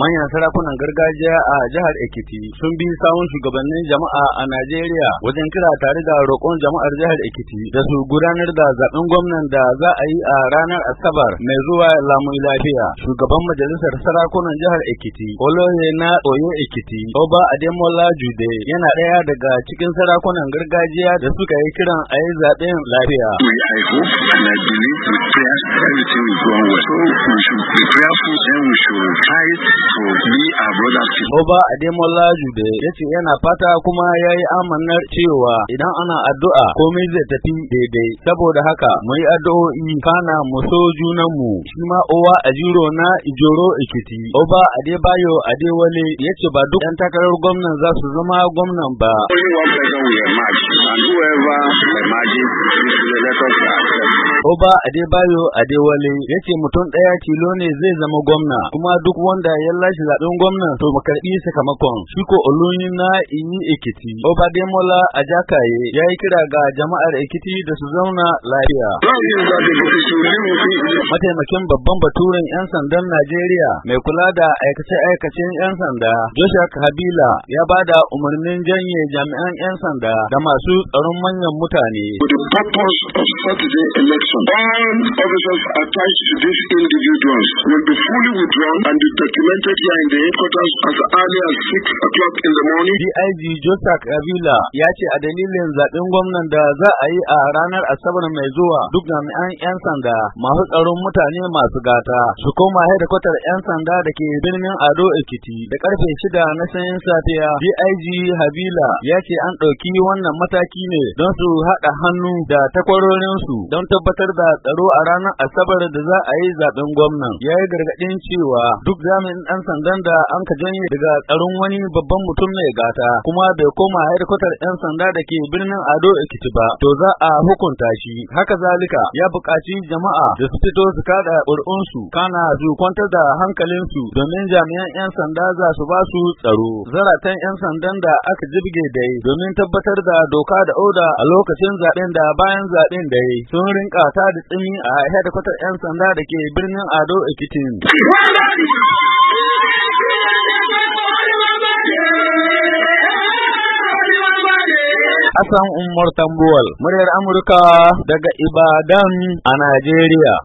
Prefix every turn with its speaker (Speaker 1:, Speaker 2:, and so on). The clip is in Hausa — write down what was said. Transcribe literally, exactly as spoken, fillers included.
Speaker 1: manyan sarakunan gargajiya a jihar Ekiti sun bi sawun shugabannin jama'a a Najeriya wajen kira tare da roƙon jama'ar jihar Ekiti da su gudanar da zaben gwamnan da za a yi a ranar Asabar mai zuwa lamun lafiya. Shugaban majalisar sarakunan jihar Ekiti, Oloye na Oyo Ekiti, Oba Ademola Jude, yana ɗaya daga cikin sarakunan gargajiya da suka yi kiran a yi zaben lafiya.
Speaker 2: I hope and I believe with prayers everything will go on well. So we should be prayerful, then we should try to be our brothers.
Speaker 1: Oba Ademola Jude ya ce yana fata kuma ya yi amannar cewa idan ana addu'a komai zai tafi daidai. Saboda haka mu yi addu'o'i kana mu so junanmu. Shi ma Owa Ajiro na Ijoro Ekiti, Oba Adebayo Adewale ya ce ba duk ‘yan takarar gwamnan za su zama gwamnan ba.
Speaker 2: Only one person will emerge, and whoever emerges is elected.
Speaker 1: Oba Adebayo Adewale ya ce mutum ɗaya tilo ne zai zama gwamna, kuma duk wanda ya lashe zaɓen gwamna to mu karɓi sakamakon. Shi ko Oluyin na Iyi Ekiti, Oba Demola Ajakaye ya yi kira ga jama'ar Ekiti da su zauna lafiya. Mataimakin babban baturen 'yan sandan Najeriya mai kula da aikace-aikacen 'yan sanda, Joshua Kabila, ya ba da umarnin janye jami'an 'yan sanda da masu tsaron manyan mutane.
Speaker 2: All officers attached to these individuals will be fully withdrawn and be documented here in the headquarters as early as six o'clock in the morning.
Speaker 1: D I G Joseph Kabila ya ce a dalilin zaɓen gwamnan da za a yi a ranar Asabar mai zuwa duk jami'an 'yan sanda masu tsaron mutane masu gata su koma hedikwatar 'yan sanda da ke birnin Ado Ekiti da karfe shida na sanyin safiya. D I G Habila ya ce an ɗauki wannan mataki ne don su haɗa hannu da takwarorinsu don tabbatar da tsaro a ranar Asabar da za a yi zaben gwamnan. Ya yi gargaɗin cewa duk jami'in ɗan sandan da an ka janye daga tsaron wani babban mutum mai gata kuma bai koma hedikwatar 'yan sanda da ke birnin Ado Ekiti ba, to za a hukunta shi. Haka zalika ya buƙaci jama'a da su fito su kada ƙuri'unsu kana su kwantar da hankalinsu domin jami'an 'yan sanda za su ba su tsaro. Zaratan 'yan sandan da aka jibge dai domin tabbatar da doka da oda a lokacin zaben da bayan zaben dai sun rinka ta da tsimi a hedikwatar 'yan sanda da ke birnin Ado Ekiti. Hassan Umar Tambuwal, muryar Amurka daga Ibadan a Najeriya.